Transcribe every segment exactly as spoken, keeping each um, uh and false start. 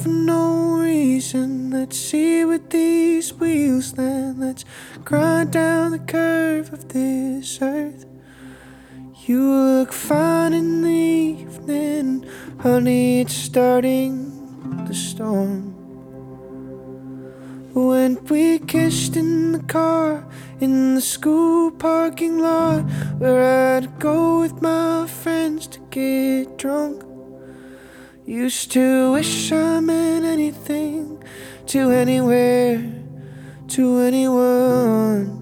for no reason. Let's see what these wheels land. Let's grind down the curve of this earth. You look fine in the evening, honey, it's starting to storm. When we kissed in the car, in the school parking lot, where I'd go with my friends to get drunk. Used to wish I meant anything to anywhere, to anyone.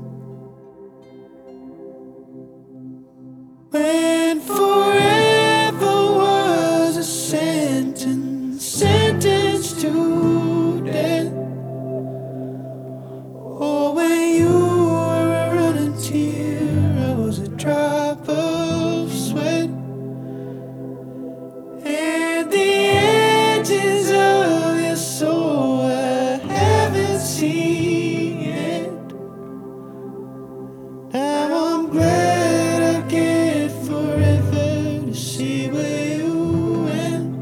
When forever was a sentence, sentenced to death. Or when you were a running tear, I was a drop of sweat. And the edges of your soul I haven't seen yet. Now I'm glad I get forever to see where you went.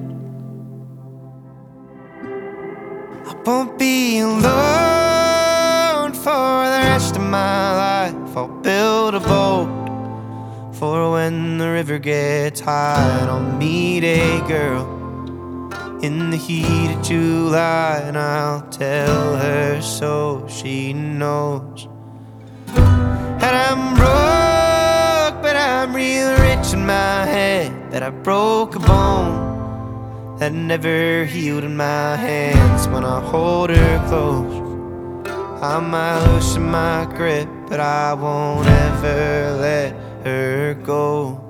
I won't be alone for the rest of my life. I'll build a boat for when the river gets high. And I'll meet a girl in the heat of July, and I'll tell her so she knows that I'm broke, but I'm real rich in my head. That I broke a bone that never healed in my hands. When I hold her close, I might loosen my grip, but I won't ever let her go.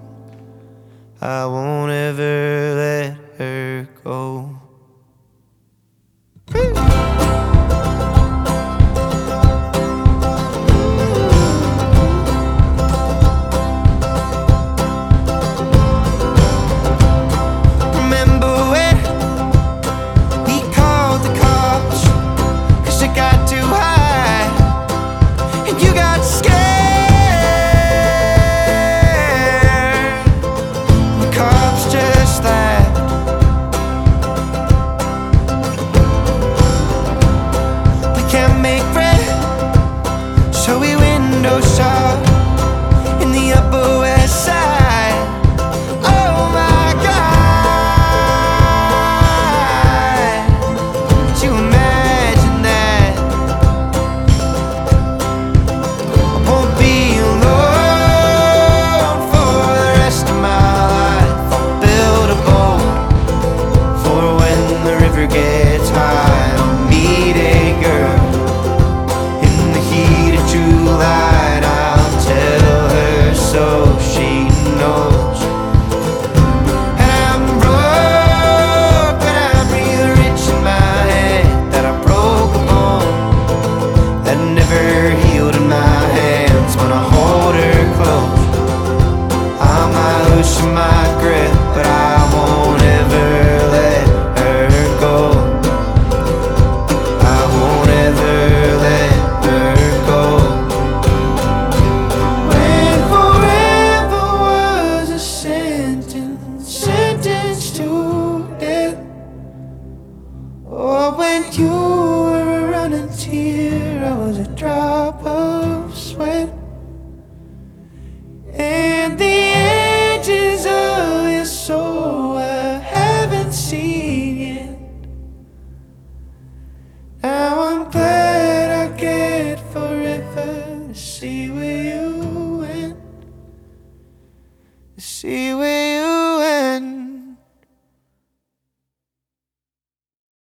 I won't ever let her go. Remember when we called the cops 'cause it got too high and you got scared? The cops just laughed. We can't make friends, so we window shop in the Upper West Side. Oh my God, could you imagine that? I won't be alone for the rest of my life. I'll build a boat for when the river gets high. I'll meet a girl in the heat of July, and I'll tell her so she knows. And I'm broke, but I'm real rich in my head. That I broke a bone that never healed in my hands. When I hold her close, I might loosen my grip, but I won't ever let her go. I won't ever let her go. When forever was a sentence, sentenced to death. Or when you were a running tear, I was a drop of sweat. And the edges of your soul I haven't seen yet. Now I'm glad I get forever to see where you went, to see where